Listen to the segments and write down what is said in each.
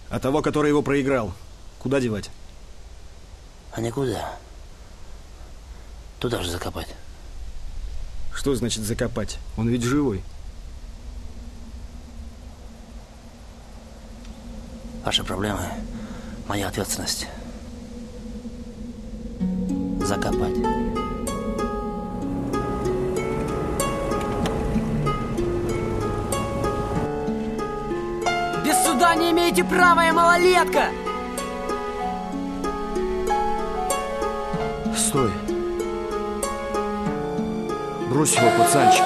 А того, который его проиграл, куда девать? А никуда. Туда же закопать. Что значит закопать? Он ведь живой. Ваши проблемы — моя ответственность. Закопать. Без суда не имеете права, я малолетка! Стой. Брось его, пацанчик.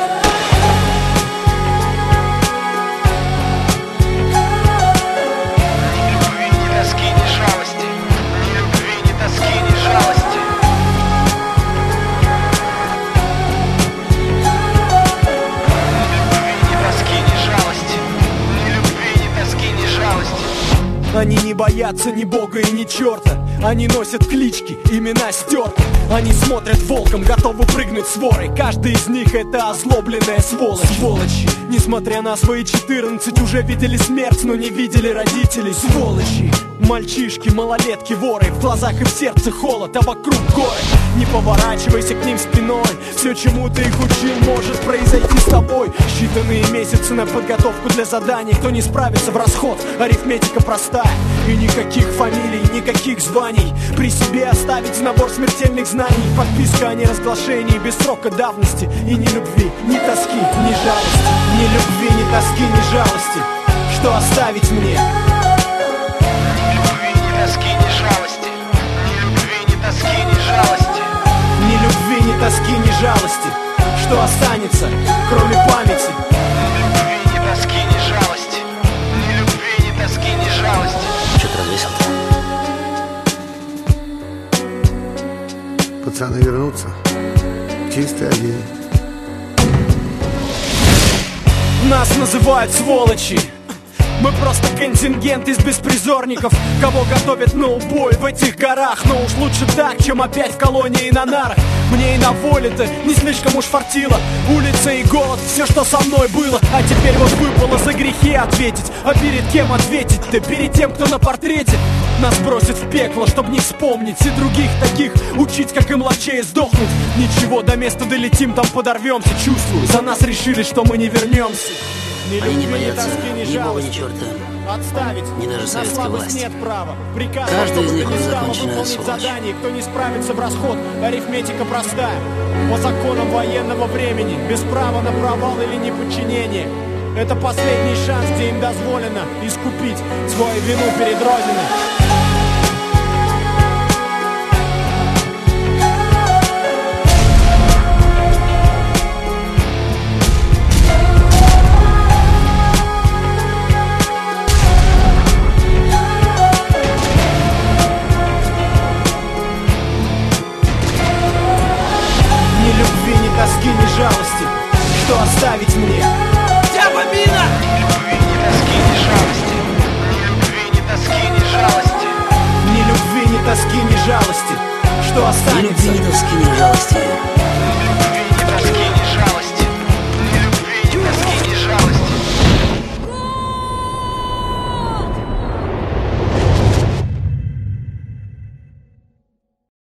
Они не боятся ни бога и ни черта. Они носят клички, имена стерты. Они смотрят волком, готовы прыгнуть с ворой. Каждый из них это озлобленная сволочи. Несмотря на свои 14, уже видели смерть, но не видели родителей. Сволочи. Мальчишки, малолетки, воры. В глазах и в сердце холод, а вокруг горы. Не поворачивайся к ним спиной. Все, чему ты их учил, может произойти с тобой. Считанные месяцы на подготовку для заданий. Кто не справится, в расход, арифметика простая. И никаких фамилий, никаких званий. При себе оставить набор смертельных знаний. Подписка о неразглашении без срока давности. И ни любви, ни тоски, ни жалости. Ни любви, ни тоски, ни жалости. Что оставить мне? Ни любви, ни тоски, ни жалости. Что останется, кроме памяти? Ни любви, ни тоски, ни жалости. Ни любви, ни тоски, ни жалости. Что-то развесил-то? Пацаны вернутся. Чистый один. Нас называют сволочи. Мы просто контингент из беспризорников, кого готовят на убой в этих горах. Но уж лучше так, чем опять в колонии на нарах. Мне и на воле-то не слишком уж фартило. Улица и голод, все, что со мной было. А теперь вот выпало за грехи ответить. А перед кем ответить-то? Перед тем, кто на портрете. Нас бросят в пекло, чтоб не вспомнить. И других таких учить, как и младшее сдохнуть. Ничего, до места долетим, там подорвемся. Чувствую, за нас решили, что мы не вернемся. Ни Они не любви, ни боятся тоски, ни ни бога, ни жалости. черта. Отставить, Ни даже на советской слабость власти. нет права. Приказ, Каждый из них чтобы уже перестало законченная выполнить сволочь. задание. Кто не справится в расход, арифметика простая. По законам военного времени, без права на провал или неподчинение. Это последний шанс, где им дозволено искупить свою вину перед Родиной. Тоски, ни жалости, что оставить мне? Дяба мина! Ни любви, ни тоски, ни жалости. Ни любви, ни тоски, ни жалости. Что Ни останется? любви, ни тоски, ни жалости.